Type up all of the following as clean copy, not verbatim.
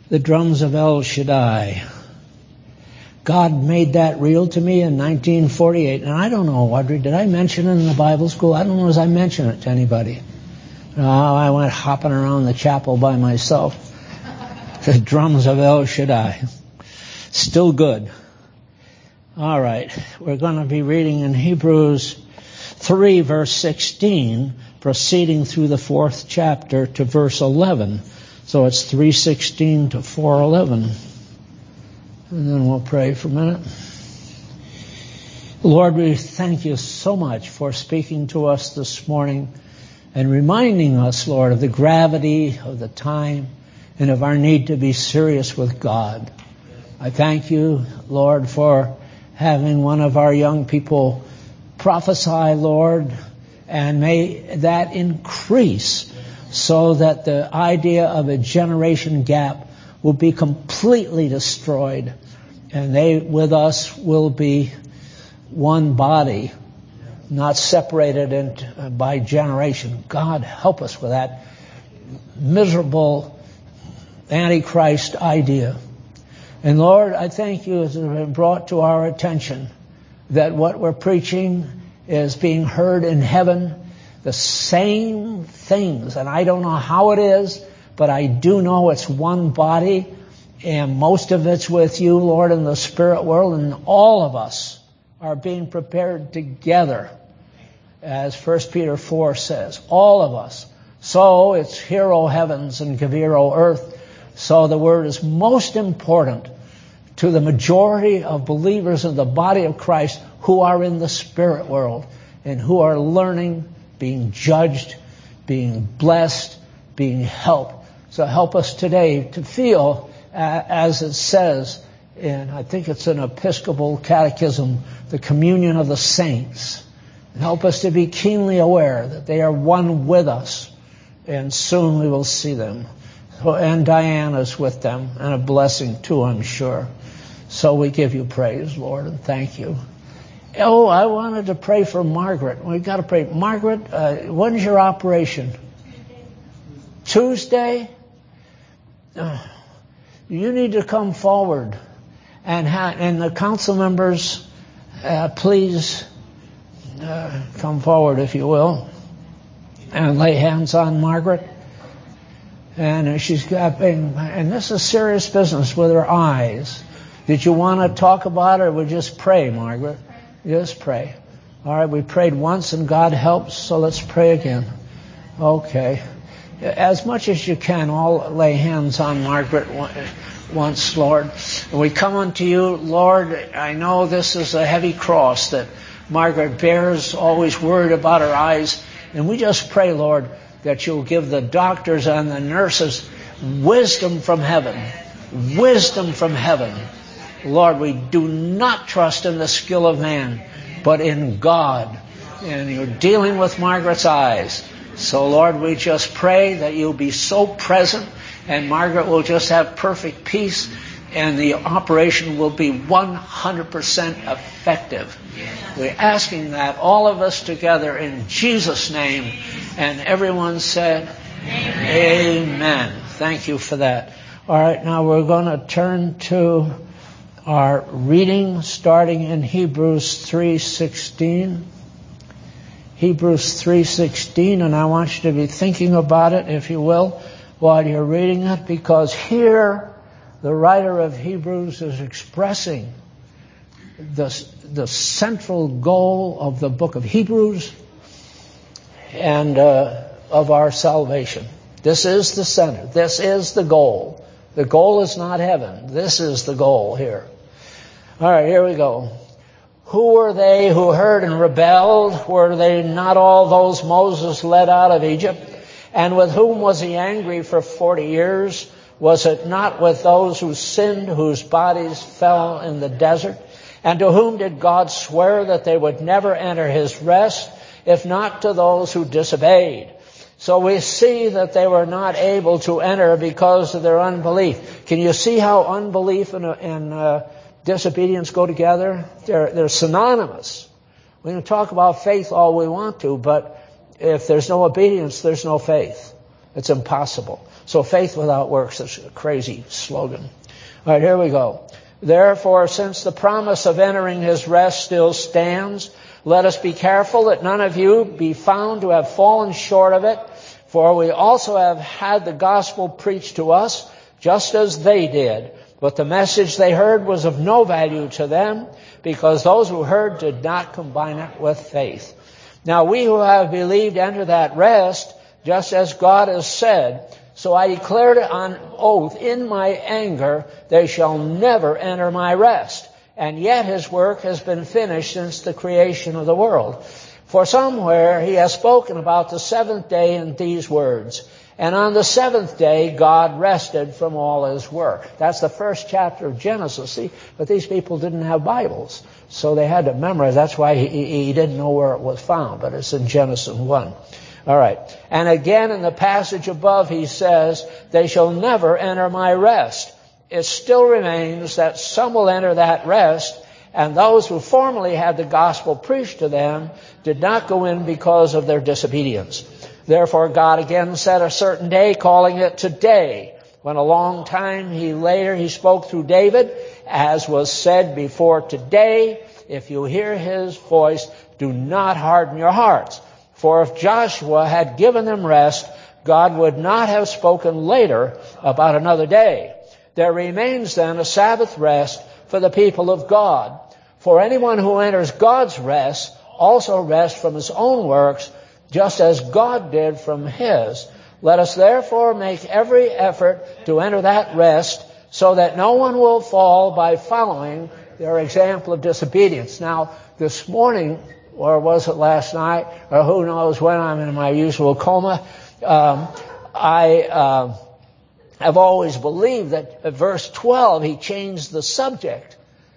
The drums of El Shaddai. God made that real to me in 1948. And I don't know, Audrey, did I mention it in the Bible school? I don't know as I mentioned it to anybody. I went hopping around the chapel by myself. The drums of El Shaddai. Still good. All right. We're going to be reading in Hebrews 3, verse 16, proceeding through the 4th chapter to verse 11. So it's 3:16 to 4:11. And then we'll pray for a minute. Lord, we thank you so much for speaking to us this morning and reminding us, Lord, of the gravity of the time and of our need to be serious with God. I thank you, Lord, for having one of our young people prophesy, Lord, and may that increase so that the idea of a generation gap will be completely destroyed, and they with us will be one body, not separated by generation. God, help us with that miserable Antichrist idea. And Lord, I thank you as it has been brought to our attention that what we're preaching is being heard in heaven, the same things. And I don't know how it is, but I do know it's one body, and most of it's with you, Lord, in the spirit world, and all of us are being prepared together, as 1 Peter 4 says, all of us. So it's hear, O heavens, and give ear, O earth. So the word is most important to the majority of believers in the body of Christ who are in the spirit world and who are learning, being judged, being blessed, being helped. So help us today to feel, as it says in, I think it's an Episcopal catechism, the communion of the saints. And help us to be keenly aware that they are one with us, and soon we will see them. And Diana's with them, and a blessing too, I'm sure. So we give you praise, Lord, and thank you. Oh, I wanted to pray for Margaret. We've got to pray. Margaret, when's your operation? Tuesday? You need to come forward. And the council members, please come forward, if you will, and lay hands on Margaret. And she's got, and this is serious business with her eyes. Did you want to talk about it, or we just pray, Margaret? Just pray. All right, we prayed once and God helps, so let's pray again. Okay. As much as you can, all lay hands on Margaret once, Lord. And we come unto you, Lord. I know this is a heavy cross that Margaret bears, always worried about her eyes. And we just pray, Lord, that you'll give the doctors and the nurses wisdom from heaven. Wisdom from heaven. Lord, we do not trust in the skill of man, but in God. And you're dealing with Margaret's eyes. So, Lord, we just pray that you'll be so present, and Margaret will just have perfect peace, and the operation will be 100% effective. We're asking that, all of us together, in Jesus' name. And everyone said, Amen. Thank you for that. All right, now we're going to turn to our reading starting in Hebrews 3:16. Hebrews 3:16, and I want you to be thinking about it, if you will, while you're reading it, because here the writer of Hebrews is expressing the central goal of the book of Hebrews and of our salvation. This is the center. This is the goal. The goal is not heaven. This is the goal here. All right, here we go. Who were they who heard and rebelled? Were they not all those Moses led out of Egypt? And with whom was he angry for 40 years? Was it not with those who sinned, whose bodies fell in the desert? And to whom did God swear that they would never enter his rest, if not to those who disobeyed? So we see that they were not able to enter because of their unbelief. Can you see how unbelief and disobedience go together? They're synonymous. We can talk about faith all we want to, but if there's no obedience, there's no faith. It's impossible. So faith without works is a crazy slogan. All right, here we go. Therefore, since the promise of entering his rest still stands, let us be careful that none of you be found to have fallen short of it. For we also have had the gospel preached to us, just as they did. But the message they heard was of no value to them, because those who heard did not combine it with faith. Now we who have believed enter that rest, just as God has said. So I declared on oath in my anger, they shall never enter my rest. And yet his work has been finished since the creation of the world. For somewhere he has spoken about the seventh day in these words, and on the seventh day God rested from all his work. That's the first chapter of Genesis. See, but these people didn't have Bibles, so they had to memorize. That's why he didn't know where it was found, but it's in Genesis 1. All right. And again in the passage above he says, they shall never enter my rest. It still remains that some will enter that rest, and those who formerly had the gospel preached to them did not go in because of their disobedience. Therefore God again set a certain day, calling it today, when a long time he spoke through David, as was said before, today, if you hear his voice, do not harden your hearts. For if Joshua had given them rest, God would not have spoken later about another day. There remains then a Sabbath rest for the people of God. For anyone who enters God's rest also rests from his own works, just as God did from his. Let us therefore make every effort to enter that rest, so that no one will fall by following their example of disobedience. Now, this morning, or was it last night, or who knows when, I'm in my usual coma, I have always believed that at verse 12 he changed the subject.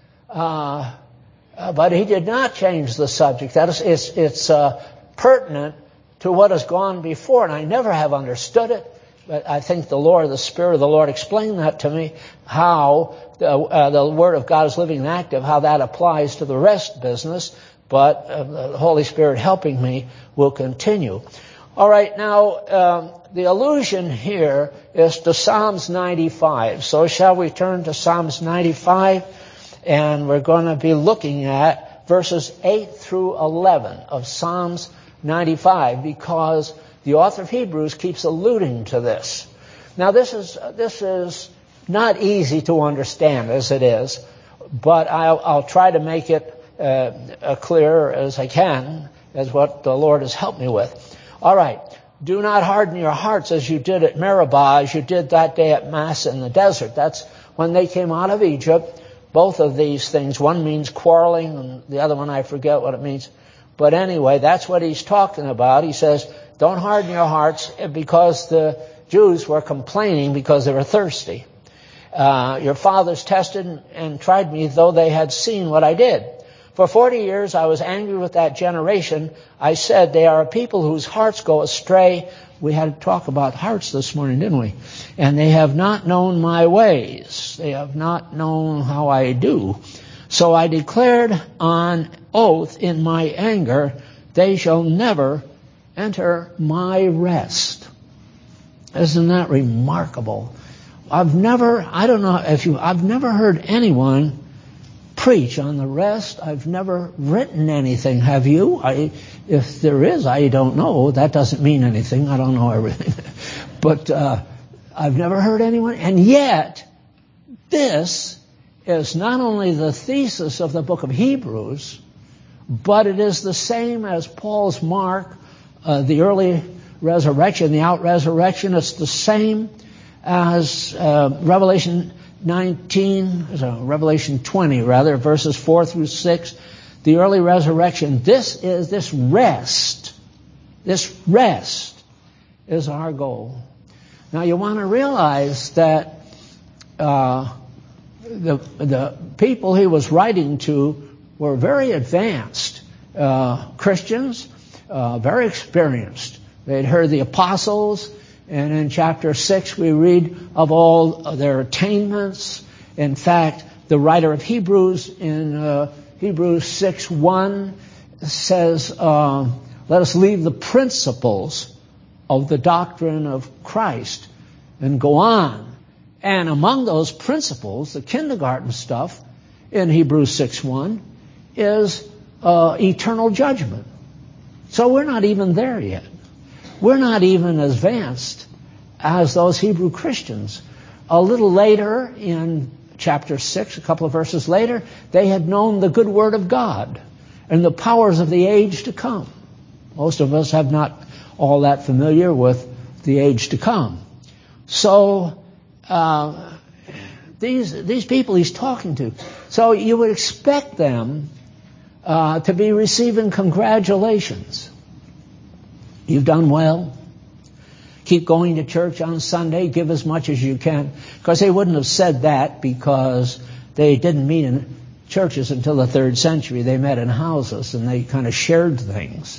But he did not change the subject. That is, it's pertinent to what has gone before, and I never have understood it. But I think the Spirit of the Lord explained that to me, how the Word of God is living and active, how that applies to the rest business. But the Holy Spirit helping me will continue. All right, now the allusion here is to Psalms 95. So shall we turn to Psalms 95? And we're going to be looking at verses 8 through 11 of Psalms 95, because the author of Hebrews keeps alluding to this. Now this is not easy to understand as it is, but I'll try to make it clear as I can, as what the Lord has helped me with. All right. Do not harden your hearts as you did at Meribah, as you did that day at Massah in the desert. That's when they came out of Egypt. Both of these things, one means quarreling and the other one I forget what it means. But anyway, that's what he's talking about. He says, don't harden your hearts, because the Jews were complaining because they were thirsty. Your fathers tested and tried me, though they had seen what I did. For 40 years I was angry with that generation. I said, they are a people whose hearts go astray. We had to talk about hearts this morning, didn't we? And they have not known my ways. They have not known how I do. So I declared on oath in my anger, they shall never enter my rest. Isn't that remarkable? I've never heard anyone preach on the rest. I've never written anything. Have you? If there is, I don't know. That doesn't mean anything. I don't know everything. But I've never heard anyone. And yet, this is not only the thesis of the book of Hebrews, but it is the same as Paul's mark, the early resurrection, the out-resurrection. It's the same as Revelation 20 rather, verses 4 through 6, the early resurrection. This rest is our goal. Now you want to realize that the people he was writing to were very advanced Christians, very experienced. They'd heard the apostles, and in chapter 6 we read of all of their attainments. In fact, the writer of Hebrews in Hebrews 6:1 says, let us leave the principles of the doctrine of Christ and go on. And among those principles, the kindergarten stuff in Hebrews 6:1 is eternal judgment. So we're not even there yet. We're not even as advanced as those Hebrew Christians. A little later in chapter 6, a couple of verses later, they had known the good word of God and the powers of the age to come. Most of us have not all that familiar with the age to come. So these people he's talking to, so you would expect them to be receiving congratulations. You've done well. Keep going to church on Sunday. Give as much as you can. Of course, they wouldn't have said that because they didn't meet in churches until the 3rd century. They met in houses and they kind of shared things,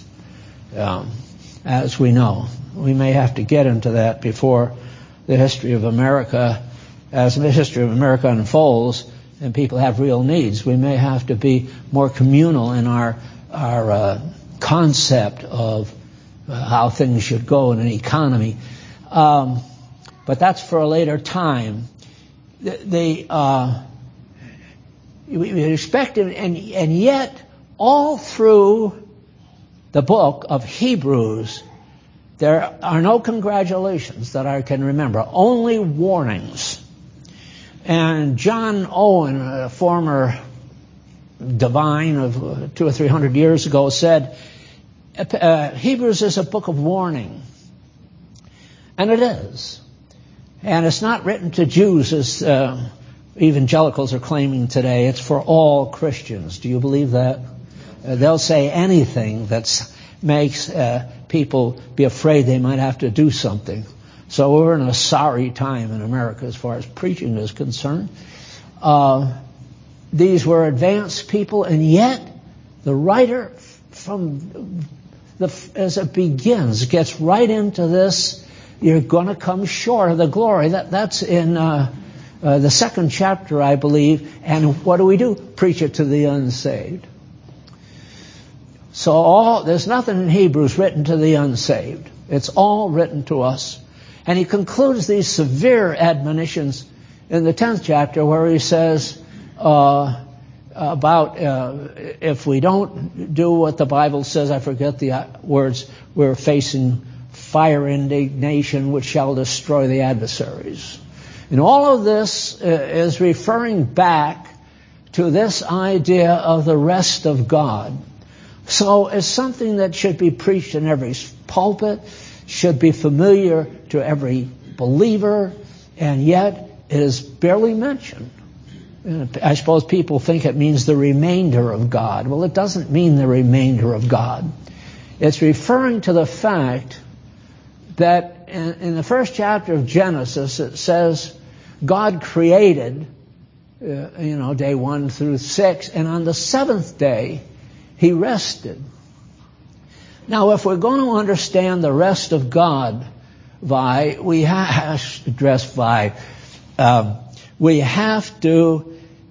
as we know. We may have to get into that before the history of America, as the history of America unfolds and people have real needs. We may have to be more communal in our concept of how things should go in an economy. But that's for a later time. We expect it, and yet all through the book of Hebrews, there are no congratulations that I can remember, only warnings. And John Owen, a former divine of 200 or 300 years ago, said, Hebrews is a book of warning. And it is. And it's not written to Jews as evangelicals are claiming today. It's for all Christians. Do you believe that? They'll say anything that makes people be afraid they might have to do something. So we're in a sorry time in America as far as preaching is concerned. These were advanced people, and yet the writer, as it begins, gets right into this. You're going to come short of the glory. That's in the 2nd chapter, I believe. And what do? Preach it to the unsaved. So there's nothing in Hebrews written to the unsaved. It's all written to us. And he concludes these severe admonitions in the 10th chapter where he says about if we don't do what the Bible says, I forget the words, we're facing fire indignation which shall destroy the adversaries. And all of this is referring back to this idea of the rest of God. So it's something that should be preached in every pulpit, should be familiar to every believer, and yet it is barely mentioned. I suppose people think it means the remainder of God. Well, it doesn't mean the remainder of God. It's referring to the fact that in the 1st chapter of Genesis, it says God created, day 1 through 6, and on the 7th day, he rested. Now, if we're going to understand the rest of God, we have to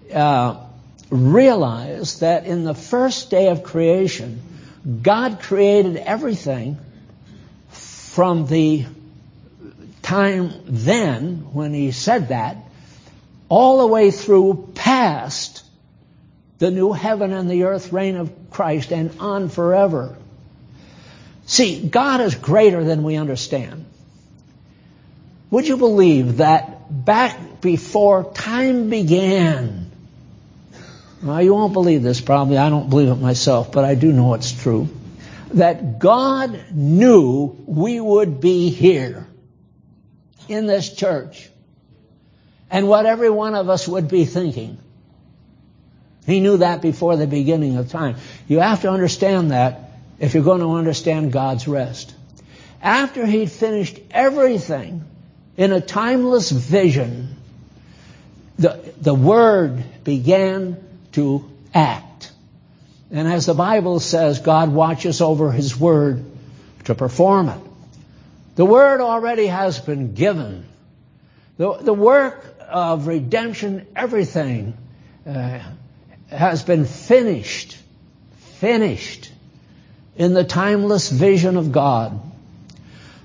realize that in the first day of creation, God created everything from the time then, when he said that, all the way through past the new heaven and the earth reign of Christ and on forever. See, God is greater than we understand. Would you believe that back before time began, well, you won't believe this probably, I don't believe it myself, but I do know it's true, that God knew we would be here in this church and what every one of us would be thinking. He knew that before the beginning of time. You have to understand that if you're going to understand God's rest. After he'd finished everything in a timeless vision, the Word began to act. And as the Bible says, God watches over his Word to perform it. The Word already has been given. The work of redemption, everything has been finished in the timeless vision of God.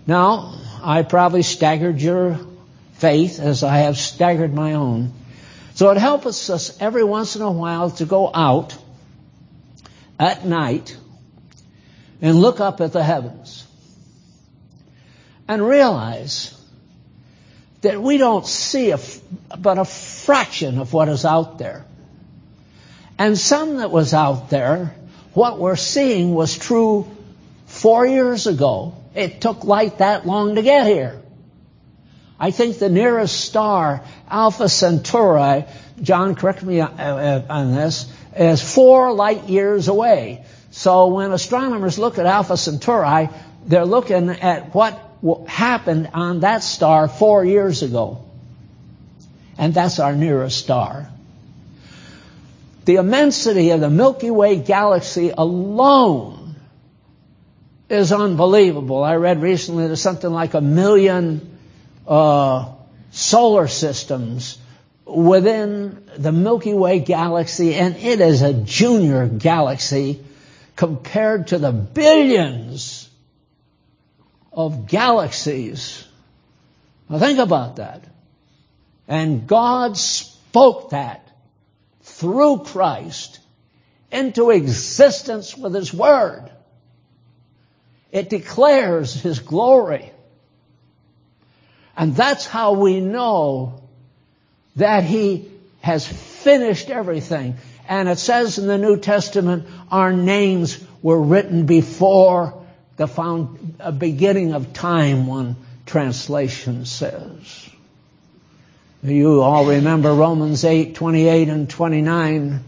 Now, I probably staggered your faith as I have staggered my own. So it helps us every once in a while to go out at night and look up at the heavens and realize that we don't see but a fraction of what is out there. And some that was out there, what we're seeing was true 4 years ago. It took light that long to get here. I think the nearest star, Alpha Centauri, John, correct me on this, is 4 light years away. So when astronomers look at Alpha Centauri, they're looking at what happened on that star 4 years ago. And that's our nearest star. The immensity of the Milky Way galaxy alone is unbelievable. I read recently there's something like 1 million solar systems within the Milky Way galaxy, and it is a junior galaxy compared to the billions of galaxies. Now think about that. And God spoke that through Christ into existence with His Word. It declares His glory. And that's how we know that He has finished everything. And it says in the New Testament, our names were written before the beginning of time, one translation says. You all remember Romans 8:28 and 29.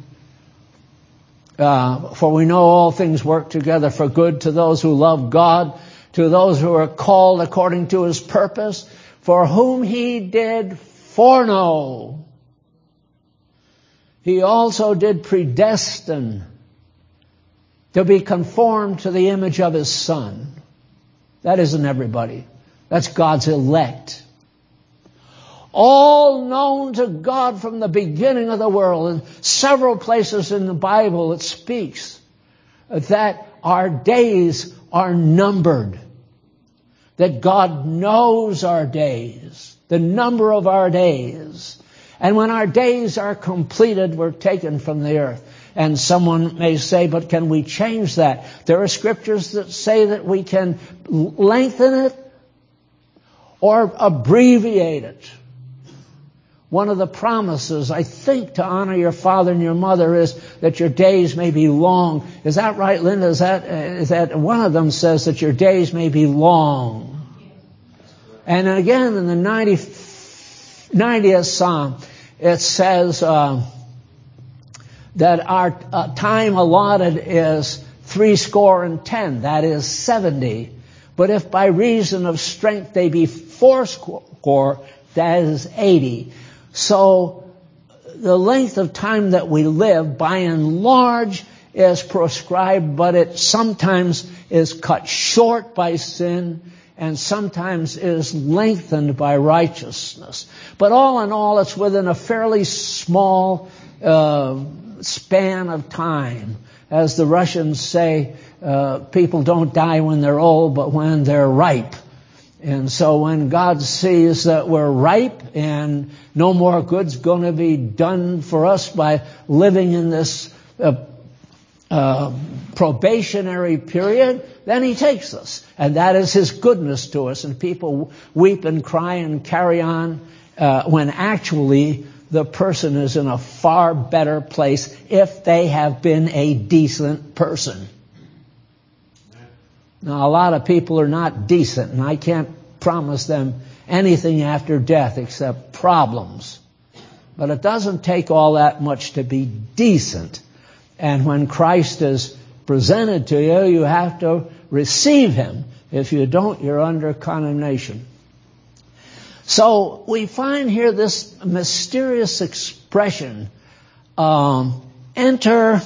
For we know all things work together for good to those who love God, to those who are called according to His purpose, for whom He did foreknow, He also did predestine to be conformed to the image of His Son. That isn't everybody. That's God's elect. All known to God from the beginning of the world. In several places in the Bible it speaks that our days are numbered. That God knows our days, the number of our days. And when our days are completed, we're taken from the earth. And someone may say, but can we change that? There are scriptures that say that we can lengthen it or abbreviate it. One of the promises, I think, to honor your father and your mother is that your days may be long. Is that right, Linda? Is that one of them says that your days may be long? And again, in the 90th Psalm, it says that our time allotted is 70, that is 70. But if by reason of strength they be 80, that is 80. So the length of time that we live, by and large, is prescribed, but it sometimes is cut short by sin and sometimes is lengthened by righteousness. But all in all, it's within a fairly small span of time. As the Russians say, people don't die when they're old, but when they're ripe. And so when God sees that we're ripe and no more good's going to be done for us by living in this probationary period, then He takes us. And that is His goodness to us. And people weep and cry and carry on when actually the person is in a far better place if they have been a decent person. Now, a lot of people are not decent, and I can't promise them anything after death except problems. But it doesn't take all that much to be decent. And when Christ is presented to you, you have to receive Him. If you don't, you're under condemnation. So we find here this mysterious expression, enter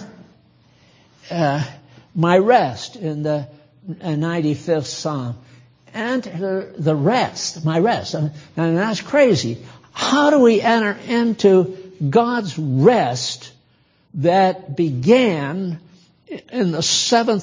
my rest, in the 95th Psalm. Enter the rest, my rest. And that's crazy. How do we enter into God's rest that began in the 7th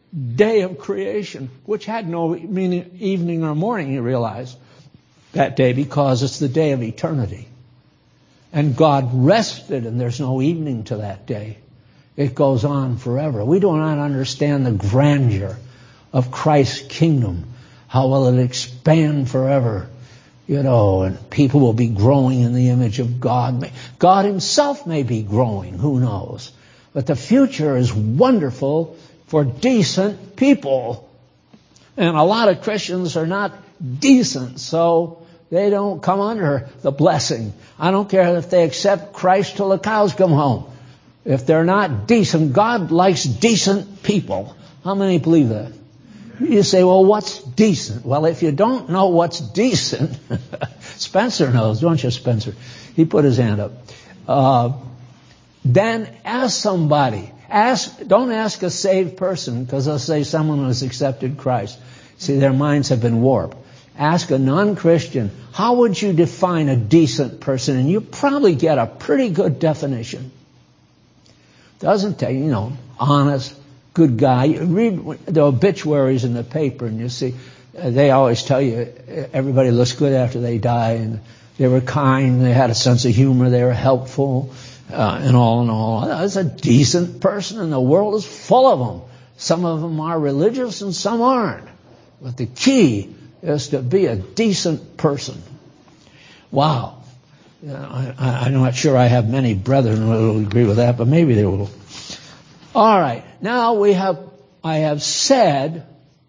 day of creation, which had no meaning, evening or morning, you realize, that day, because it's the day of eternity. And God rested, and there's no evening to that day. It goes on forever. We do not understand the grandeur of Christ's kingdom. How will it expand forever? And people will be growing in the image of God. God himself may be growing, who knows? But the future is wonderful for decent people. And a lot of Christians are not decent, so they don't come under the blessing. I don't care if they accept Christ till the cows come home. If they're not decent, God likes decent people. How many believe that? You say, well, what's decent? Well, if you don't know what's decent, Spencer knows, don't you, Spencer? He put his hand up. Then ask somebody. Don't ask a saved person, because they'll say someone who has accepted Christ. See, their minds have been warped. Ask a non-Christian, how would you define a decent person? And you probably get a pretty good definition. Doesn't take, honest, good guy. You read the obituaries in the paper and you see, they always tell you everybody looks good after they die, and they were kind, they had a sense of humor, they were helpful, and all in all. That's a decent person, and the world is full of them. Some of them are religious and some aren't. But the key is to be a decent person. Wow. I'm not sure I have many brethren who will agree with that, but maybe they will. All right. Now I have said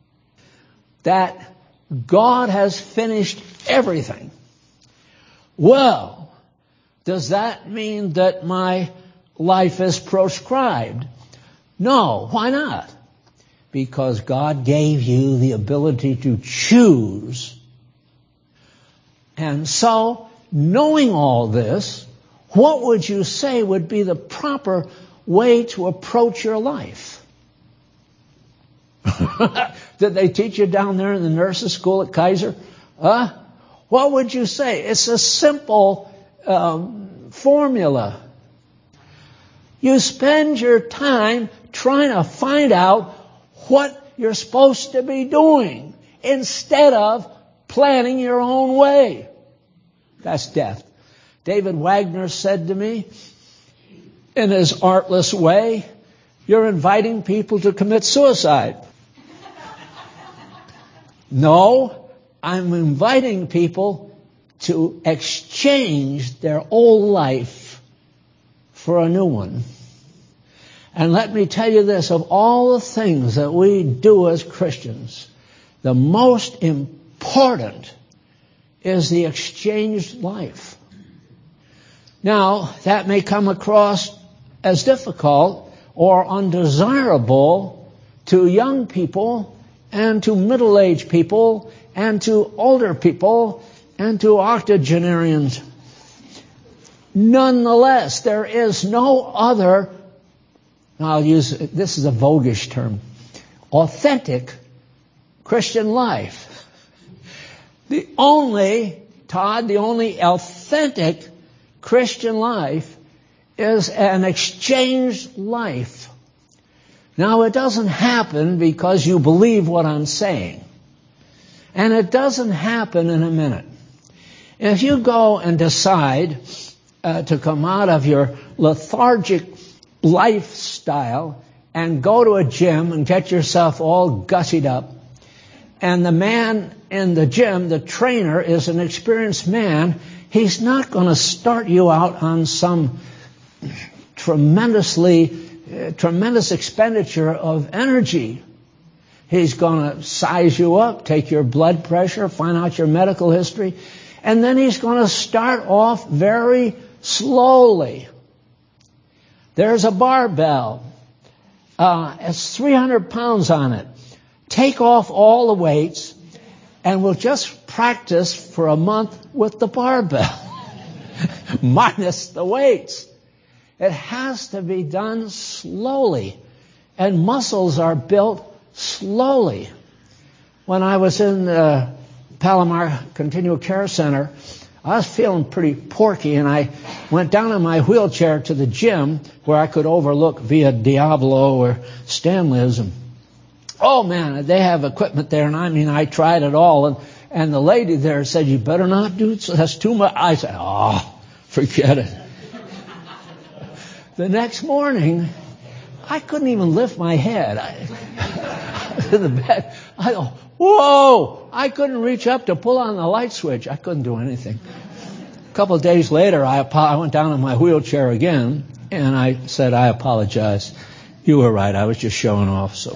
that God has finished everything. Well, does that mean that my life is proscribed? No. Why not? Because God gave you the ability to choose. And so, knowing all this, what would you say would be the proper way to approach your life? Did they teach you down there in the nurses' school at Kaiser? What would you say? It's a simple formula. You spend your time trying to find out what you're supposed to be doing instead of planning your own way. That's death. David Wagner said to me, in his artless way, you're inviting people to commit suicide. No, I'm inviting people to exchange their old life for a new one. And let me tell you this, of all the things that we do as Christians, the most important is the exchanged life. Now, that may come across as difficult or undesirable to young people and to middle-aged people and to older people and to octogenarians. Nonetheless, there is no other, this is a voguish term, authentic Christian life. The only authentic Christian life is an exchanged life. Now, it doesn't happen because you believe what I'm saying. And it doesn't happen in a minute. If you go and decide to come out of your lethargic lifestyle and go to a gym and get yourself all gussied up, and the man in the gym, the trainer, is an experienced man, he's not going to start you out on some tremendous expenditure of energy. He's going to size you up, take your blood pressure, find out your medical history, and then he's going to start off very slowly. There's a barbell. It's 300 pounds on it. Take off all the weights, and we'll just practice for a month with the barbell, minus the weights. It has to be done slowly, and muscles are built slowly. When I was in the Palomar Continual Care Center, I was feeling pretty porky, and I went down in my wheelchair to the gym where I could overlook Via Diablo where Stan lives, and Oh man, they have equipment there, and I tried it all, and the lady there said, you better not do it, so that's too much. I said, forget it. The next morning, I couldn't even lift my head to the bed. I go, whoa! I couldn't reach up to pull on the light switch. I couldn't do anything. A couple of days later, I went down in my wheelchair again, and I said, I apologize. You were right. I was just showing off. So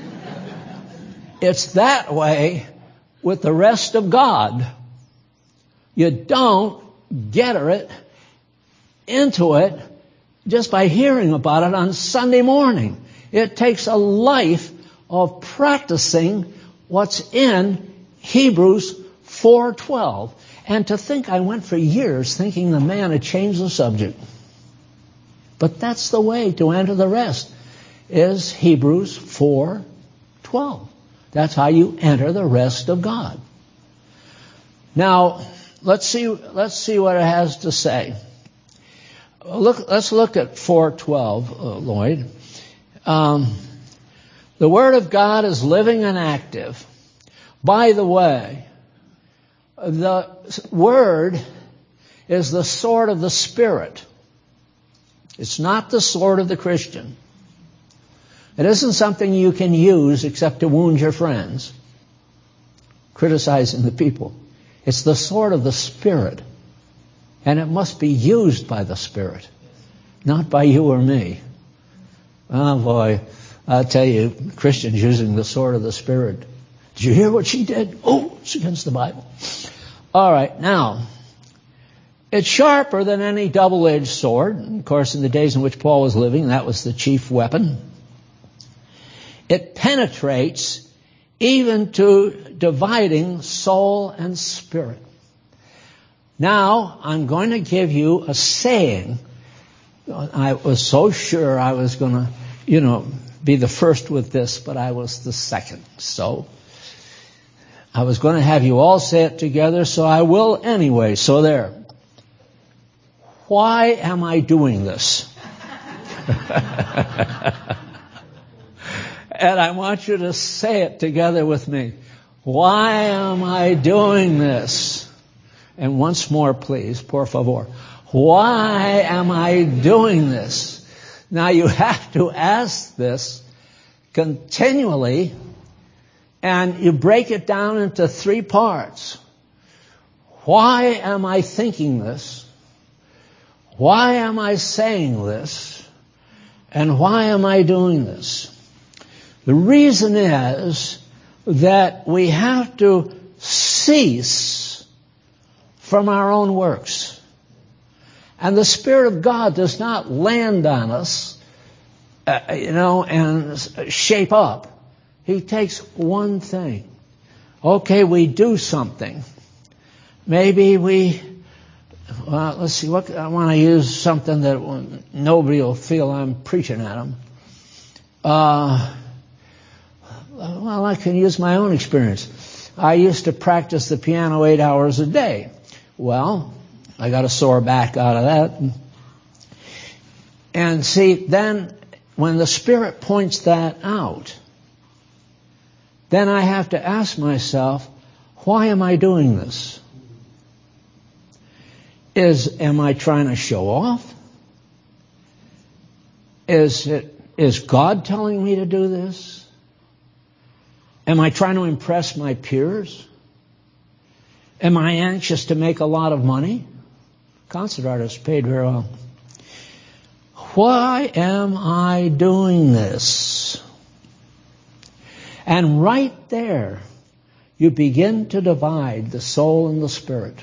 it's that way with the rest of God. You don't get it into it just by hearing about it on Sunday morning. It takes a life of practicing what's in Hebrews 4:12. And to think I went for years thinking the man had changed the subject. But that's the way to enter the rest, is Hebrews 4:12. That's how you enter the rest of God. Now, let's see what it has to say. Let's look at 4:12, Lloyd. The Word of God is living and active. By the way, the Word is the sword of the Spirit. It's not the sword of the Christian. It isn't something you can use except to wound your friends, criticizing the people. It's the sword of the Spirit. And it must be used by the Spirit, not by you or me. Oh boy, I'll tell you, Christians using the sword of the Spirit. Did you hear what she did? Oh, it's against the Bible. All right, now, it's sharper than any double-edged sword. Of course, in the days in which Paul was living, that was the chief weapon. It penetrates even to dividing soul and spirit. Now, I'm going to give you a saying. I was so sure I was going to, be the first with this, but I was the second. So, I was going to have you all say it together, so I will anyway. So there. Why am I doing this? And I want you to say it together with me. Why am I doing this? And once more, please, por favor. Why am I doing this? Now you have to ask this continually, and you break it down into 3 parts. Why am I thinking this? Why am I saying this? And why am I doing this? The reason is that we have to cease from our own works. And the Spirit of God does not land on us, and shape up. He takes one thing. Okay, we do something. Maybe let's see, I want to use something that nobody will feel I'm preaching at them. Well, I can use my own experience. I used to practice the piano 8 hours a day. Well, I got a sore back out of that. And see, then when the Spirit points that out, then I have to ask myself, why am I doing this? Am I trying to show off? Is God telling me to do this? Am I trying to impress my peers? Am I anxious to make a lot of money? Concert artists paid very well. Why am I doing this? And right there, you begin to divide the soul and the spirit.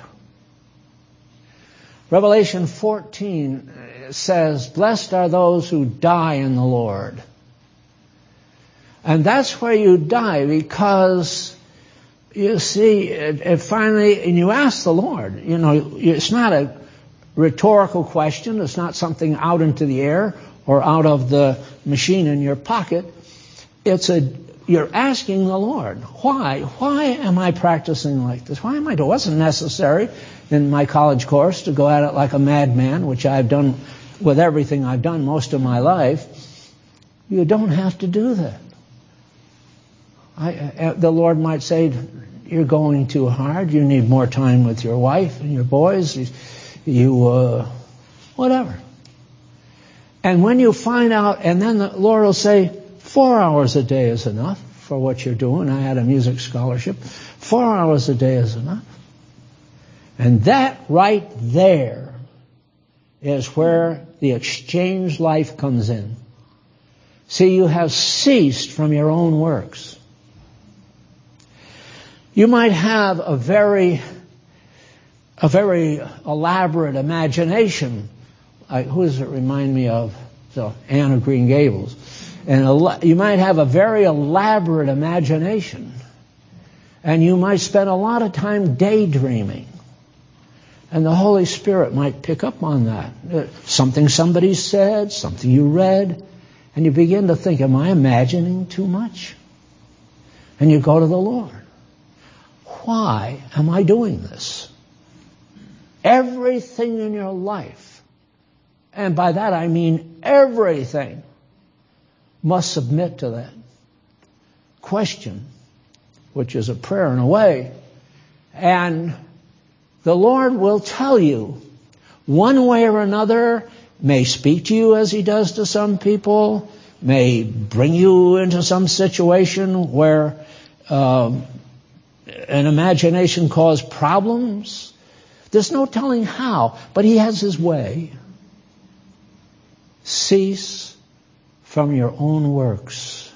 Revelation 14 says, blessed are those who die in the Lord. And that's where you die, because you see, it finally, and you ask the Lord, it's not a rhetorical question. It's not something out into the air or out of the machine in your pocket. You're asking the Lord, why? Why am I practicing like this? Why am I doing? It wasn't necessary in my college course to go at it like a madman, which I've done with everything I've done most of my life. You don't have to do that. The Lord might say, you're going too hard. You need more time with your wife and your boys. Whatever. And when you find out, and then the Lord will say, 4 hours a day is enough for what you're doing. I had a music scholarship. 4 hours a day is enough. And that right there is where the exchange life comes in. See, you have ceased from your own works. You might have a very elaborate imagination. Who does it remind me of? So, Anne of Green Gables. And you might have a very elaborate imagination. And you might spend a lot of time daydreaming. And the Holy Spirit might pick up on that. Something somebody said, something you read. And you begin to think, am I imagining too much? And you go to the Lord. Why am I doing this? Everything in your life, and by that I mean everything, must submit to that question, which is a prayer in a way. And the Lord will tell you, one way or another, may speak to you as He does to some people, may bring you into some situation where an imagination caused problems. There's no telling how, but He has His way. Cease from your own works.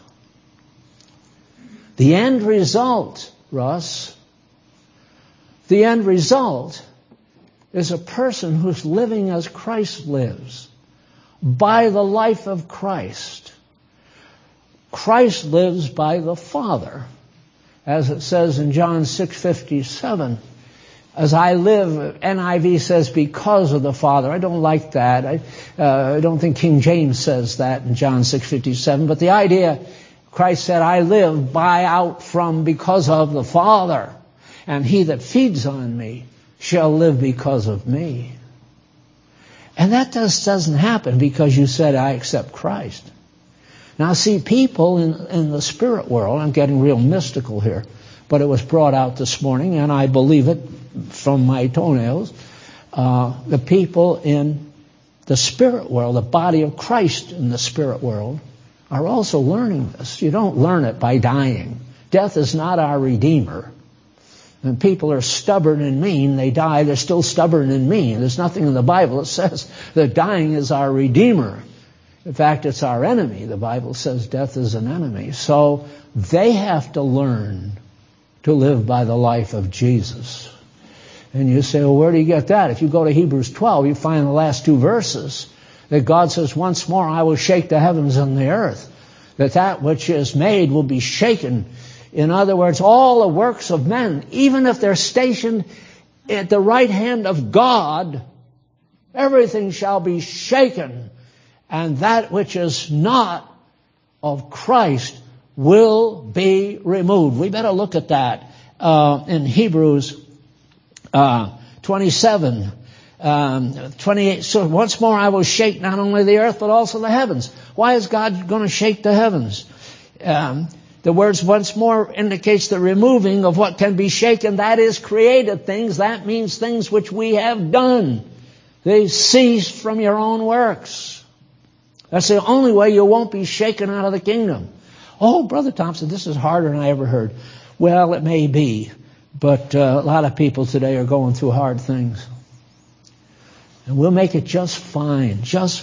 The end result, Russ, the end result is a person who's living as Christ lives, by the life of Christ. Christ lives by the Father, as it says in John 6:57. As I live, NIV says, because of the Father. I don't like that. I don't think King James says that in John 6:57. But the idea, Christ said, I live because of the Father. And he that feeds on me shall live because of me. And that just doesn't happen because you said, I accept Christ. Now see, people in the spirit world, I'm getting real mystical here, but it was brought out this morning, and I believe it from my toenails. The people in the spirit world, the body of Christ in the spirit world, are also learning this. You don't learn it by dying. Death is not our Redeemer. When people are stubborn and mean, they die, they're still stubborn and mean. There's nothing in the Bible that says that dying is our Redeemer. In fact, it's our enemy. The Bible says death is an enemy. So they have to learn to live by the life of Jesus. And you say, well, where do you get that? If you go to Hebrews 12, you find the last two verses that God says, once more I will shake the heavens and the earth, that which is made will be shaken. In other words, all the works of men, even if they're stationed at the right hand of God, everything shall be shaken. And that which is not of Christ will be removed. We better look at that in Hebrews 27, 28. So once more I will shake not only the earth but also the heavens. Why is God going to shake the heavens? The words once more indicates the removing of what can be shaken. That is created things. That means things which we have done. They cease from your own works. That's the only way you won't be shaken out of the kingdom. Oh, Brother Thompson, this is harder than I ever heard. Well, it may be, but a lot of people today are going through hard things. And we'll make it just fine,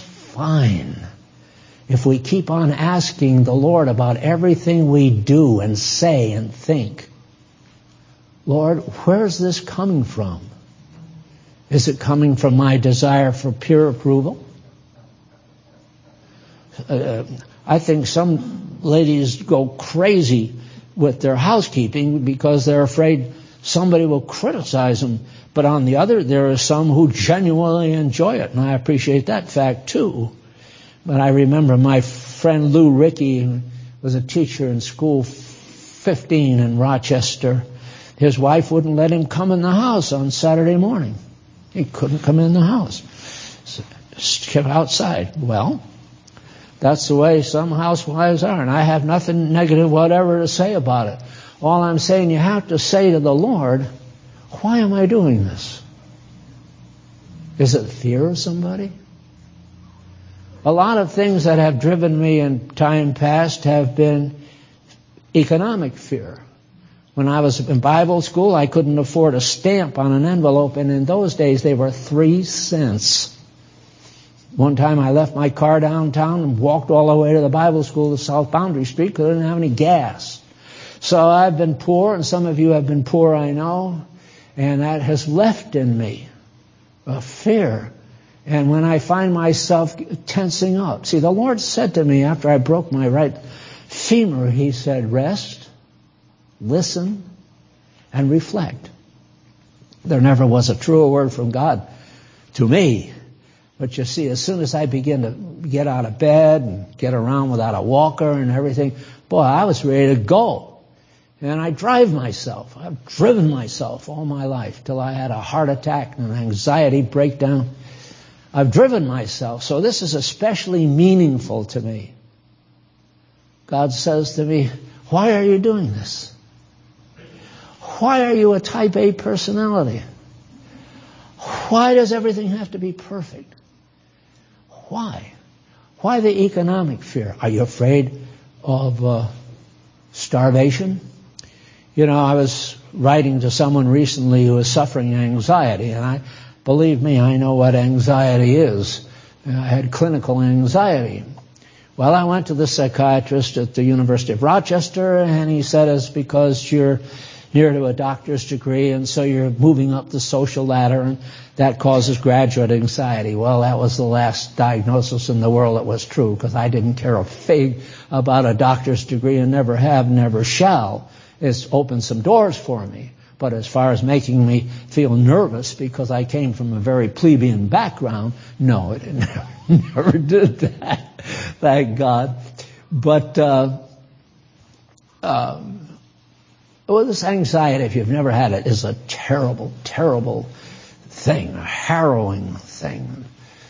if we keep on asking the Lord about everything we do and say and think. Lord, where's this coming from? Is it coming from my desire for pure approval? I think some ladies go crazy with their housekeeping because they're afraid somebody will criticize them. But on the other, there are some who genuinely enjoy it, and I appreciate that fact too. But I remember my friend Lou Rickey, who was a teacher in school 15 in Rochester. His wife wouldn't let him come in the house on Saturday morning. He couldn't come in the house. So, kept outside. Well, That's the way some housewives are, and I have nothing negative whatever to say about it. All I'm saying, you have to say to the Lord, why am I doing this? Is it fear of somebody? A lot of things that have driven me in time past have been economic fear. When I was in Bible school, I couldn't afford a stamp on an envelope, and in those days they were 3 cents. One time I left my car downtown and walked all the way to the Bible school to South Boundary Street because I didn't have any gas. So I've been poor, and some of you have been poor, I know, and that has left in me a fear. And when I find myself tensing up, see, the Lord said to me after I broke my right femur, He said, rest, listen, and reflect. There never was a truer word from God to me. But you see, as soon as I begin to get out of bed and get around without a walker and everything, boy, I was ready to go. And I drive myself. I've driven myself all my life till I had a heart attack and an anxiety breakdown. I've driven myself. So this is especially meaningful to me. God says to me, why are you doing this? Why are you a type A personality? Why does everything have to be perfect? Why? Why the economic fear? Are you afraid of starvation? You know, I was writing to someone recently who was suffering anxiety, and believe me, I know what anxiety is. I had clinical anxiety. Well, I went to the psychiatrist at the University of Rochester, and he said it's because you're near to a doctor's degree, and so you're moving up the social ladder, and that causes graduate anxiety. Well, that was the last diagnosis in the world that was true, because I didn't care a fig about a doctor's degree and never have, never shall. It's opened some doors for me. But as far as making me feel nervous because I came from a very plebeian background, no, it never did that. Thank God. But well, this anxiety, if you've never had it, is a terrible, terrible thing, a harrowing thing.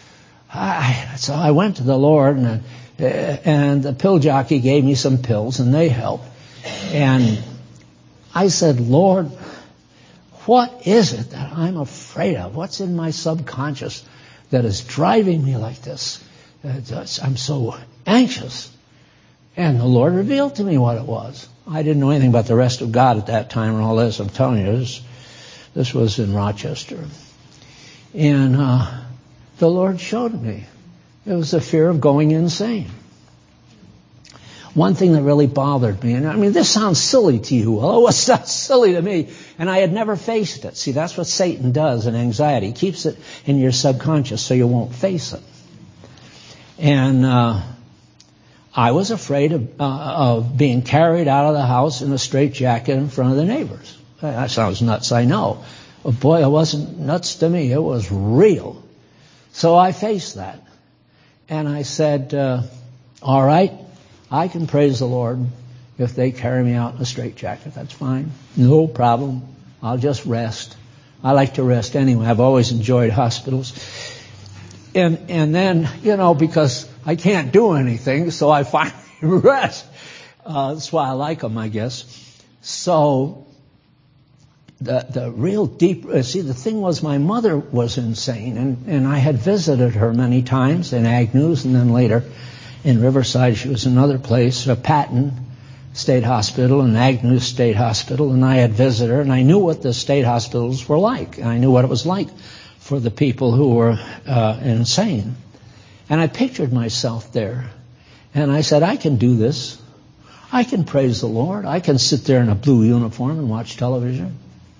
So I went to the Lord, and the pill jockey gave me some pills, and they helped. And I said, Lord, what is it that I'm afraid of? What's in my subconscious that is driving me like this? I'm so anxious. And the Lord revealed to me what it was. I didn't know anything about the rest of God at that time and all this. I'm telling you, this was in Rochester. And the Lord showed me. It was the fear of going insane. One thing that really bothered me, and I mean, this sounds silly to you. Well, it was not silly to me, and I had never faced it. See, that's what Satan does in anxiety. He keeps it in your subconscious so you won't face it. And I was afraid of being carried out of the house in a straitjacket in front of the neighbors. That sounds nuts, I know. But boy, it wasn't nuts to me. It was real. So I faced that. And I said, all right, I can praise the Lord if they carry me out in a straitjacket. That's fine. No problem. I'll just rest. I like to rest anyway. I've always enjoyed hospitals. And then, you know, because I can't do anything, so I finally rest. That's why I like them, I guess. So the real deep, see, the thing was my mother was insane, and I had visited her many times in Agnews, and then later in Riverside. She was in another place, Patton State Hospital and Agnews State Hospital, and I had visited her, and I knew what the state hospitals were like. I knew what it was like for the people who were insane. And I pictured myself there, and I said, I can do this. I can praise the Lord. I can sit there in a blue uniform and watch television.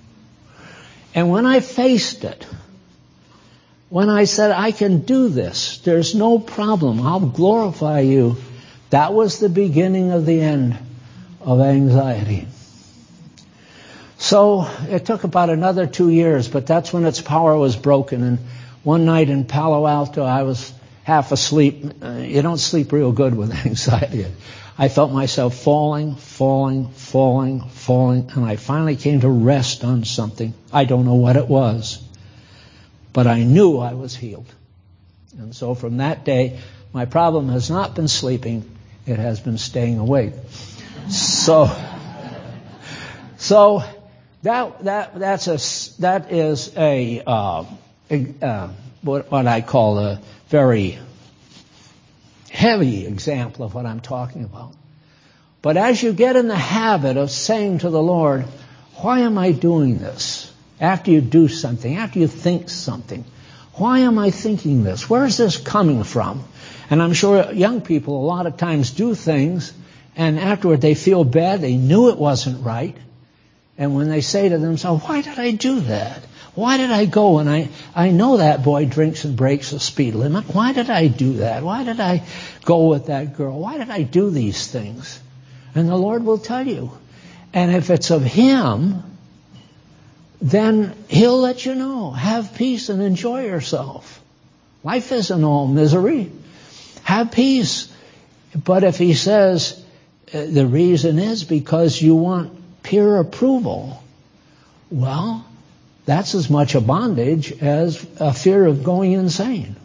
And when I faced it, when I said, I can do this, there's no problem, I'll glorify you, that was the beginning of the end of anxiety. So it took about another 2 years, but that's when its power was broken. And one night in Palo Alto, I was half asleep. You don't sleep real good with anxiety. I felt myself falling, and I finally came to rest on something. I don't know what it was, but I knew I was healed. And so from that day, My problem has not been sleeping, it has been staying awake. So that is what I call a very heavy example of what I'm talking about. But as you get in the habit of saying to the Lord, why am I doing this? After you do something, after you think something, why am I thinking this? Where is this coming from? And I'm sure young people a lot of times do things, and afterward they feel bad, they knew it wasn't right. And when they say to themselves, why did I do that? Why did I go? And I know that boy drinks and breaks the speed limit. Why did I do that? Why did I go with that girl? Why did I do these things? And the Lord will tell you. And if it's of Him, then He'll let you know. Have peace and enjoy yourself. Life isn't all misery. Have peace. But if He says the reason is because you want peer approval, well, that's as much a bondage as a fear of going insane.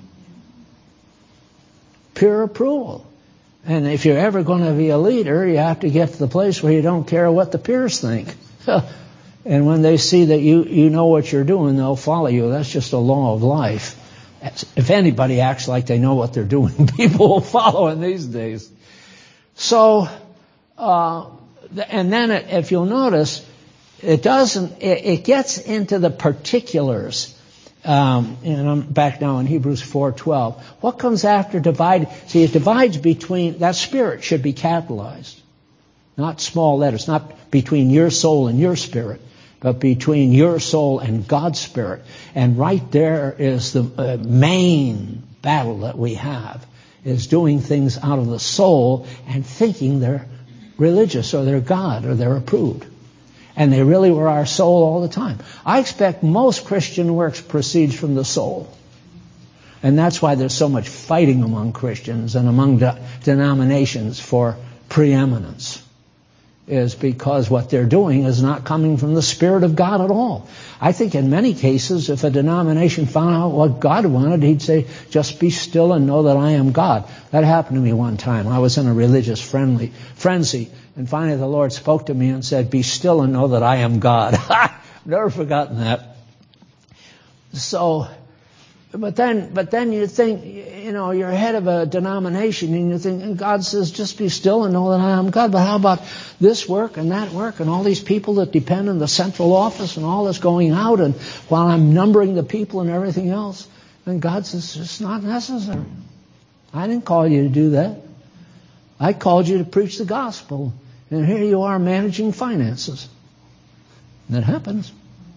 Peer approval. And if you're ever going to be a leader, you have to get to the place where you don't care what the peers think. And when they see that you know what you're doing, they'll follow you. That's just a law of life. If anybody acts like they know what they're doing, people will follow in these days. So, and then if you'll notice, it gets into the particulars. And I'm back now in Hebrews 4:12. What comes after divide? See, it divides between, that spirit should be capitalized. Not small letters, not between your soul and your spirit, but between your soul and God's spirit. And right there is the main battle that we have, is doing things out of the soul and thinking they're religious or they're God or they're approved. And they really were our soul all the time. I expect most Christian works proceeds from the soul. And that's why there's so much fighting among Christians and among denominations for preeminence, is because what they're doing is not coming from the Spirit of God at all. I think in many cases, if a denomination found out what God wanted, He'd say, just be still and know that I am God. That happened to me one time. I was in a religious frenzy, and finally the Lord spoke to me and said, be still and know that I am God. I've never forgotten that. So, but then you think, you're head of a denomination and you think, and God says, just be still and know that I am God. But how about this work and that work and all these people that depend on the central office and all that's going out, and while I'm numbering the people and everything else? And God says, it's not necessary. I didn't call you to do that. I called you to preach the gospel. And here you are managing finances. And that happens.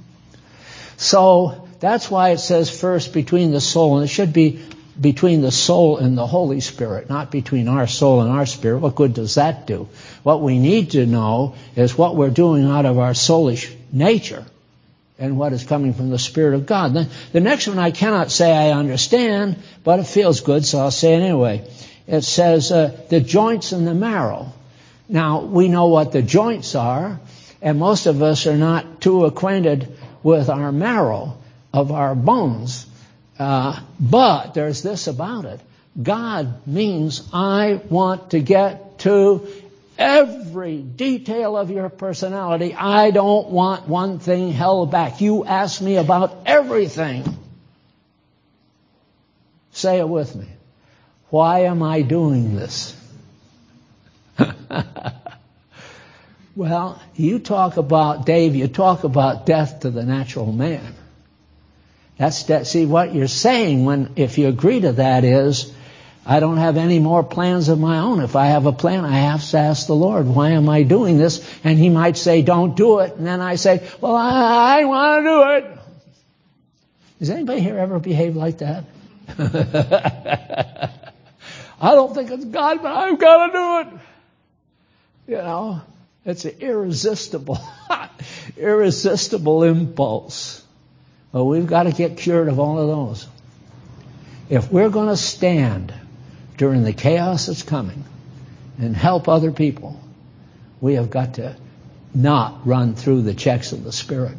So that's why it says first between the soul, and it should be between the soul and the Holy Spirit, not between our soul and our spirit. What good does that do? What we need to know is what we're doing out of our soulish nature and what is coming from the Spirit of God. Then the next one I cannot say I understand, but it feels good, so I'll say it anyway. It says the joints and the marrow. Now, we know what the joints are, and most of us are not too acquainted with our marrow of our bones. But there's this about it. God means I want to get to every detail of your personality. I don't want one thing held back. You ask me about everything. Say it with me. Why am I doing this? Well, you talk about death to the natural man. That's that. See, what you're saying if you agree to that is, I don't have any more plans of my own. If I have a plan, I have to ask the Lord, why am I doing this? And He might say, don't do it. And then I say, well, I want to do it. Does anybody here ever behave like that? I don't think it's God, but I've got to do it. It's an irresistible impulse. Well, we've got to get cured of all of those. If we're going to stand during the chaos that's coming and help other people, we have got to not run through the checks of the Spirit.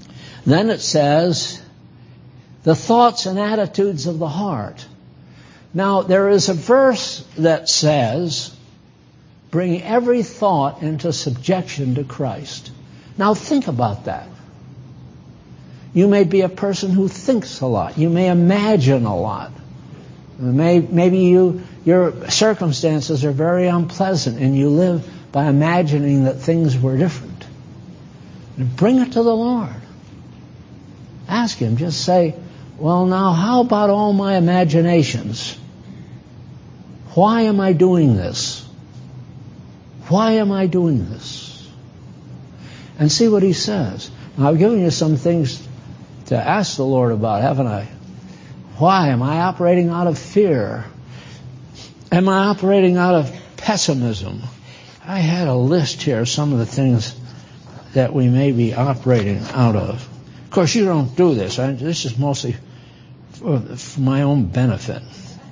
Then it says, the thoughts and attitudes of the heart. Now, there is a verse that says, bring every thought into subjection to Christ. Now, think about that. You may be a person who thinks a lot. You may imagine a lot. Maybe your circumstances are very unpleasant and you live by imagining that things were different. Bring it to the Lord. Ask Him. Just say, well, now, how about all my imaginations? Why am I doing this? Why am I doing this? And see what He says. Now, I've given you some things to ask the Lord about, haven't I? Why am I operating out of fear? Am I operating out of pessimism? I had a list here of some of the things that we may be operating out of. Of course, you don't do this. This is mostly for my own benefit.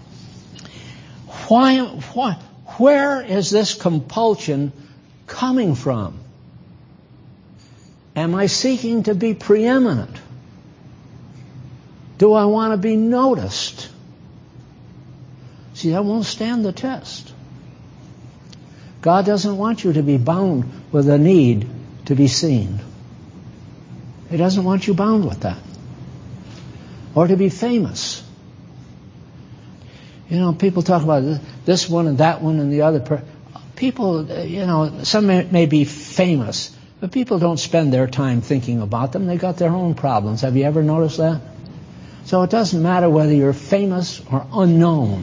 Where is this compulsion coming from? Am I seeking to be preeminent? Do I want to be noticed? See, that won't stand the test. God doesn't want you to be bound with a need to be seen. He doesn't want you bound with that. Or to be famous. You know, people talk about this one and that one and the other. People, some may be famous, but people don't spend their time thinking about them. They got their own problems. Have you ever noticed that? So it doesn't matter whether you're famous or unknown.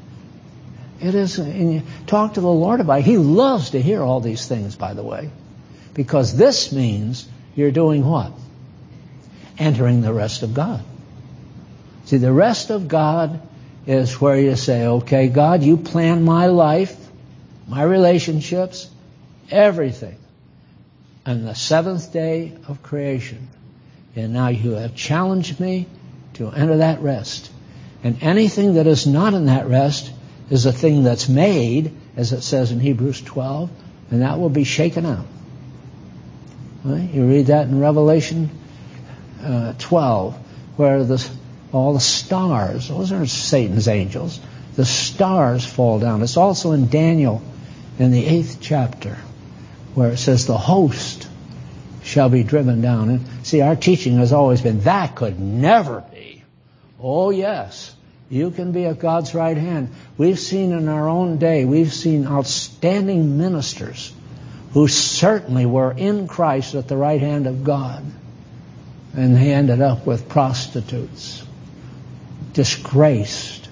It is, and you talk to the Lord about it. He loves to hear all these things, by the way, because this means you're doing what? Entering the rest of God. See, the rest of God is where you say, okay, God, you plan my life, my relationships, everything. On the seventh day of creation. And now you have challenged me to enter that rest. And anything that is not in that rest is a thing that's made, as it says in Hebrews 12, and that will be shaken out. Right? You read that in Revelation 12, where all the stars, those aren't Satan's angels, the stars fall down. It's also in Daniel in the 8th chapter, where it says the host shall be driven down. And see, our teaching has always been that could never be. Oh, yes. You can be at God's right hand. We've seen in our own day, we've seen outstanding ministers who certainly were in Christ at the right hand of God. And they ended up with prostitutes, disgraced.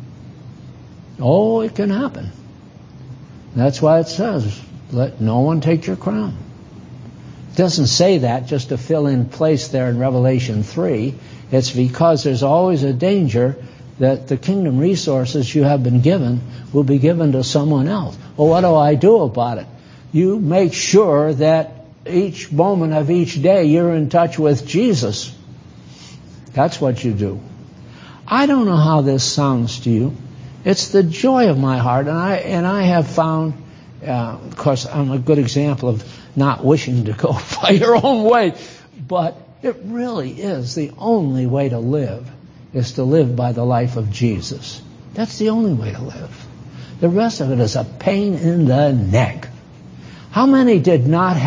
Oh, it can happen. That's why it says, let no one take your crown. It doesn't say that just to fill in place there in Revelation 3. It's because there's always a danger that the kingdom resources you have been given will be given to someone else. Well, what do I do about it? You make sure that each moment of each day you're in touch with Jesus. That's what you do. I don't know how this sounds to you. It's the joy of my heart, and I have found, of course, I'm a good example of not wishing to go by your own way, but it really is the only way to live, is to live by the life of Jesus. That's the only way to live. The rest of it is a pain in the neck. How many did not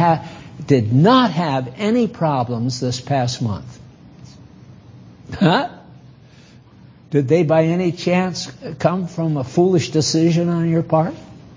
have any problems this past month? Huh? Did they by any chance come from a foolish decision on your part?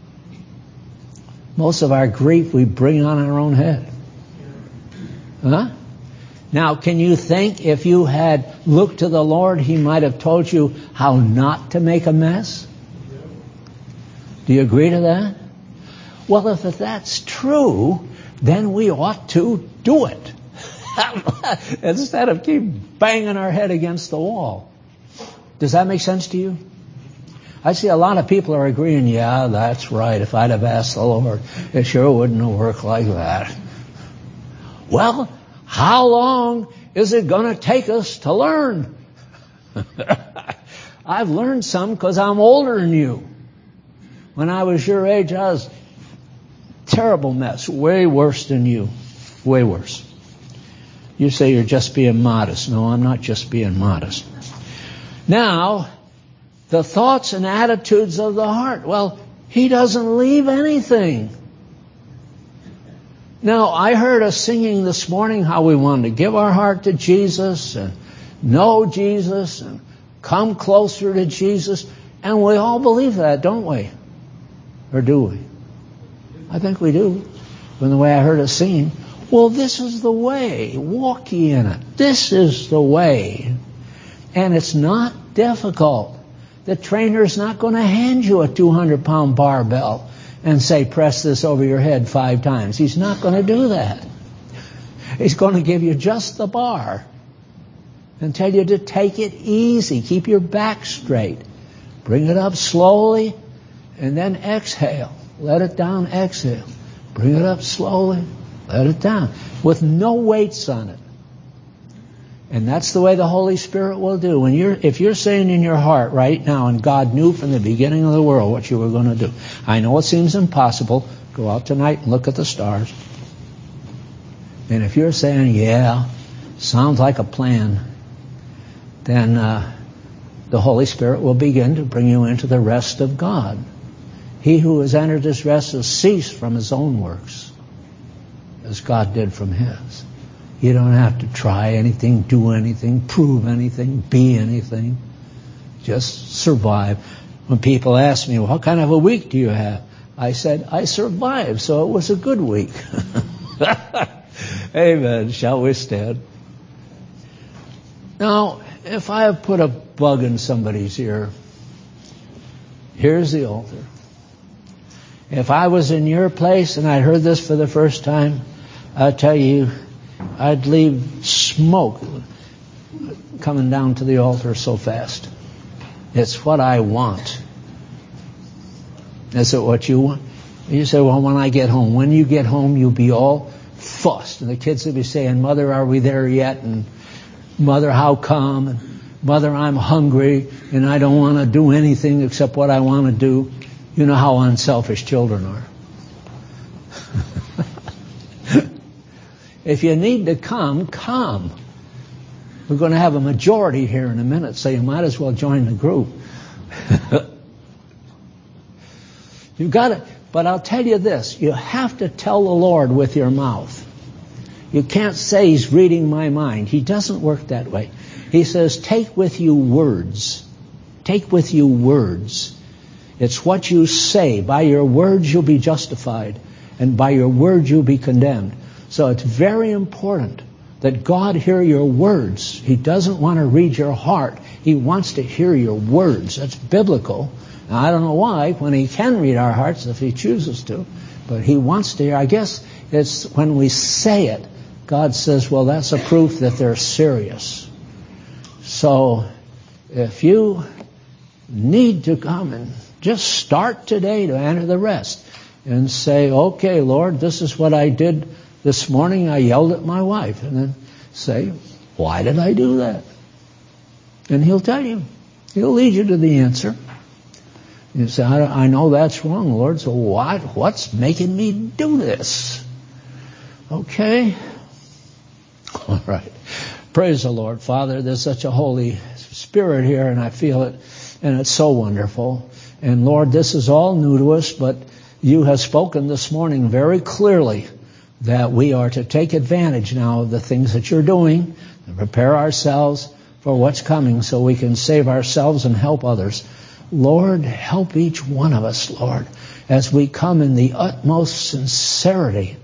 Most of our grief we bring on our own head. Huh? Now, can you think if you had looked to the Lord, He might have told you how not to make a mess? Do you agree to that? Well, if that's true, then we ought to do it. Instead of keep banging our head against the wall. Does that make sense to you? I see a lot of people are agreeing, yeah, that's right. If I'd have asked the Lord, it sure wouldn't have worked like that. Well, how long is it going to take us to learn? I've learned some because I'm older than you. When I was your age, I was a terrible mess. Way worse than you. Way worse. You say you're just being modest. No, I'm not just being modest. Now, The thoughts and attitudes of the heart. Well, He doesn't leave anything. Now, I heard us singing this morning how we wanted to give our heart to Jesus and know Jesus and come closer to Jesus. And we all believe that, don't we? Or do we? I think we do. From the way I heard us singing. Well, this is the way. Walk ye in it. This is the way. And it's not difficult. The trainer's not going to hand you a 200-pound barbell and say, press this over your head 5 times. He's not going to do that. He's going to give you just the bar and tell you to take it easy. Keep your back straight. Bring it up slowly and then exhale. Let it down, exhale. Bring it up slowly, let it down. With no weights on it. And that's the way the Holy Spirit will do. If you're saying in your heart right now, and God knew from the beginning of the world what you were going to do. I know it seems impossible. Go out tonight and look at the stars. And if you're saying, yeah, sounds like a plan, then the Holy Spirit will begin to bring you into the rest of God. He who has entered this rest has ceased from his own works, as God did from his. You don't have to try anything, do anything, prove anything, be anything. Just survive. When people ask me, well, what kind of a week do you have? I said, I survived, so it was a good week. Amen. Shall we stand? Now, if I have put a bug in somebody's ear, here's the altar. If I was in your place and I heard this for the first time, I'll tell you, I'd leave smoke coming down to the altar so fast. It's what I want. Is it what you want? You say, well, when I get home. When you get home, you'll be all fussed. And the kids will be saying, Mother, are we there yet? And Mother, how come? And Mother, I'm hungry and I don't want to do anything except what I want to do. You know how unselfish children are. If you need to come, come. We're going to have a majority here in a minute, so you might as well join the group. You've got to, but I'll tell you this, you have to tell the Lord with your mouth. You can't say He's reading my mind. He doesn't work that way. He says, take with you words. Take with you words. It's what you say. By your words you'll be justified, and by your words you'll be condemned. So it's very important that God hear your words. He doesn't want to read your heart. He wants to hear your words. That's biblical. Now, I don't know why, when He can read our hearts if He chooses to, but He wants to hear. I guess it's when we say it, God says, well, that's a proof that they're serious. So if you need to come and just start today to enter the rest and say, okay, Lord, this is what I did this morning. I yelled at my wife. And then say, why did I do that? And He'll tell you. He'll lead you to the answer. You say, I know that's wrong, Lord, so what's making me do this? Okay. All right. Praise the Lord. Father, there's such a Holy Spirit here, and I feel it, and it's so wonderful. And Lord, this is all new to us, but You have spoken this morning very clearly that we are to take advantage now of the things that You're doing and prepare ourselves for what's coming so we can save ourselves and help others. Lord, help each one of us, Lord, as we come in the utmost sincerity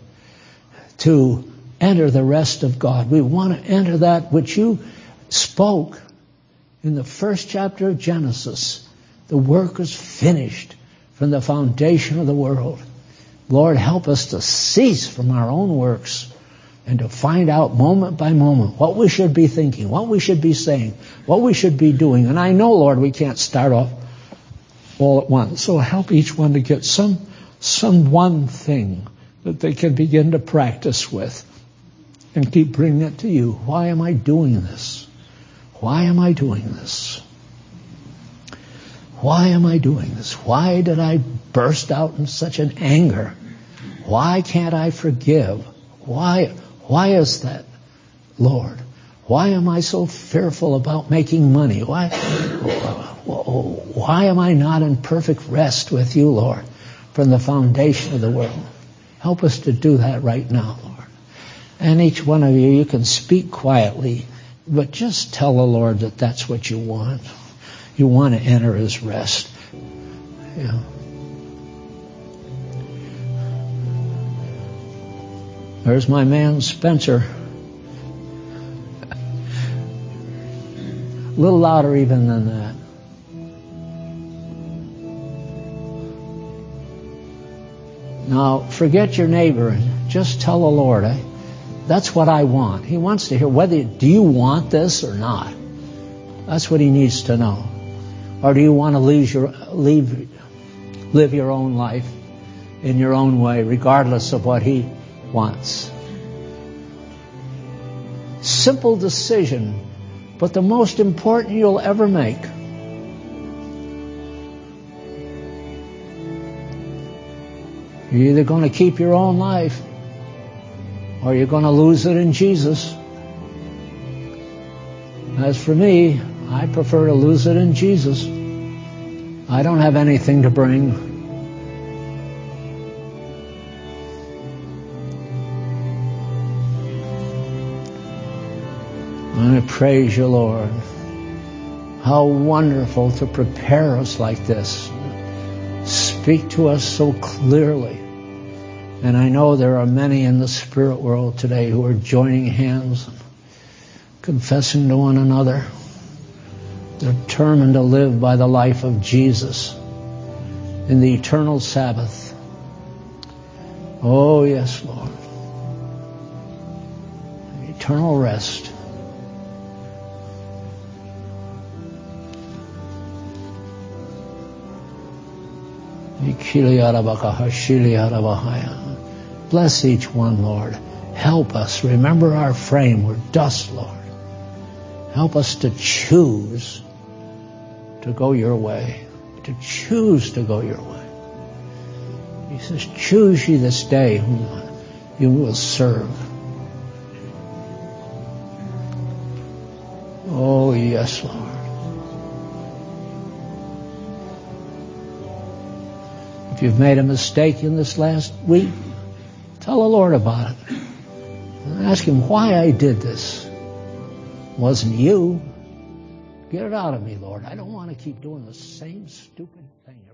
to enter the rest of God. We want to enter that which You spoke in the first chapter of Genesis. The work is finished from the foundation of the world. Lord, help us to cease from our own works and to find out moment by moment what we should be thinking, what we should be saying, what we should be doing. And I know, Lord, we can't start off all at once. So help each one to get some one thing that they can begin to practice with and keep bringing it to You. Why am I doing this? Why am I doing this? Why am I doing this? Why did I burst out in such an anger? Why can't I forgive? Why is that, Lord? Why am I so fearful about making money? Why am I not in perfect rest with you, Lord, from the foundation of the world? Help us to do that right now, Lord. And each one of you can speak quietly, but just tell the Lord that that's what you want. You want to enter his rest. Yeah. There's my man Spencer. A little louder even than that. Now, forget your neighbor and just tell the Lord, that's what I want. He wants to hear do you want this or not? That's what he needs to know. Or do you want to live your own life in your own way, regardless of what he wants? Simple decision, but the most important you'll ever make. You're either going to keep your own life or you're going to lose it in Jesus. As for me, I prefer to lose it in Jesus. I don't have anything to bring. I praise you, Lord. How wonderful to prepare us like this. Speak to us so clearly. And I know there are many in the spirit world today who are joining hands, confessing to one another, determined to live by the life of Jesus in the eternal Sabbath. Oh, yes, Lord. Eternal rest. Bless each one, Lord. Help us. Remember our frame. We're dust, Lord. Help us to choose to go your way. To choose to go your way. He says, choose ye this day whom you will serve. Oh, yes, Lord. If you've made a mistake in this last week, tell the Lord about it. And ask him why I did this. It wasn't you. Get it out of me, Lord. I don't want to keep doing the same stupid thing.